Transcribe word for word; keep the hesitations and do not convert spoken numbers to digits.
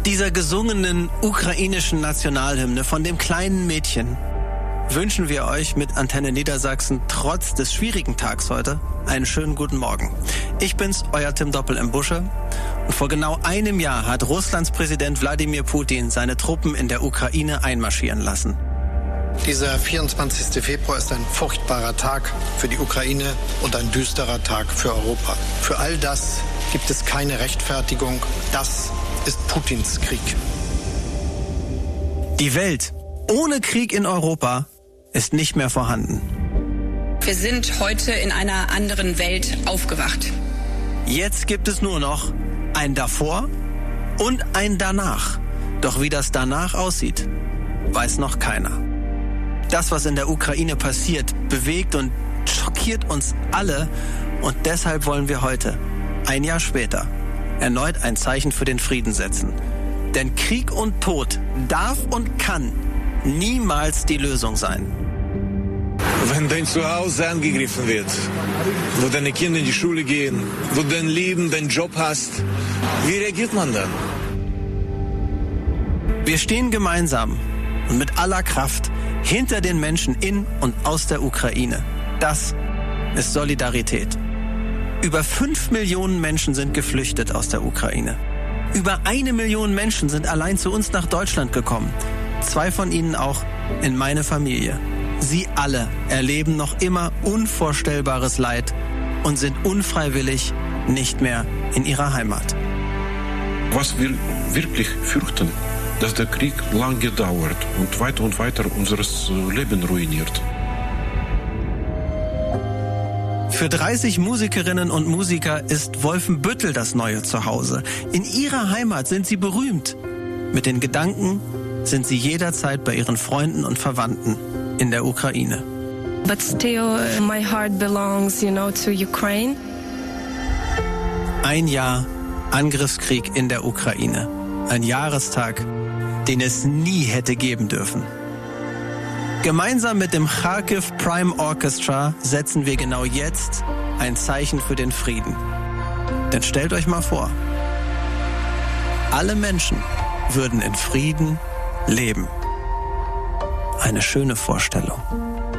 dieser gesungenen ukrainischen Nationalhymne von dem kleinen Mädchen wünschen wir euch mit Antenne Niedersachsen trotz des schwierigen Tags heute einen schönen guten Morgen. Ich bin's, euer Tim Doppel im Busche. Und vor genau einem Jahr hat Russlands Präsident Wladimir Putin seine Truppen in der Ukraine einmarschieren lassen. Dieser vierundzwanzigster Februar ist ein furchtbarer Tag für die Ukraine und ein düsterer Tag für Europa. Für all das gibt es keine Rechtfertigung. Das ist Putins Krieg. Die Welt ohne Krieg in Europa ist nicht mehr vorhanden. Wir sind heute in einer anderen Welt aufgewacht. Jetzt gibt es nur noch ein Davor und ein Danach. Doch wie das danach aussieht, weiß noch keiner. Das, was in der Ukraine passiert, bewegt und schockiert uns alle. Und deshalb wollen wir heute, ein Jahr später, erneut ein Zeichen für den Frieden setzen. Denn Krieg und Tod darf und kann niemals die Lösung sein. Wenn dein Zuhause angegriffen wird, wo deine Kinder in die Schule gehen, wo du dein Leben, deinen Job hast, wie reagiert man dann? Wir stehen gemeinsam und mit aller Kraft hinter den Menschen in und aus der Ukraine. Das ist Solidarität. Über fünf Millionen Menschen sind geflüchtet aus der Ukraine. Über eine Million Menschen sind allein zu uns nach Deutschland gekommen. Zwei von ihnen auch in meine Familie. Sie alle erleben noch immer unvorstellbares Leid und sind unfreiwillig nicht mehr in ihrer Heimat. Was wir wirklich fürchten, dass der Krieg lange dauert und weiter und weiter unser Leben ruiniert. Für dreißig Musikerinnen und Musiker ist Wolfenbüttel das neue Zuhause. In ihrer Heimat sind sie berühmt. Mit den Gedanken sind sie jederzeit bei ihren Freunden und Verwandten in der Ukraine. But still my heart belongs, you know, to Ukraine. Ein Jahr Angriffskrieg in der Ukraine. Ein Jahrestag, den es nie hätte geben dürfen. Gemeinsam mit dem Kharkiv Prime Orchestra setzen wir genau jetzt ein Zeichen für den Frieden. Denn stellt euch mal vor, alle Menschen würden in Frieden leben. Eine schöne Vorstellung.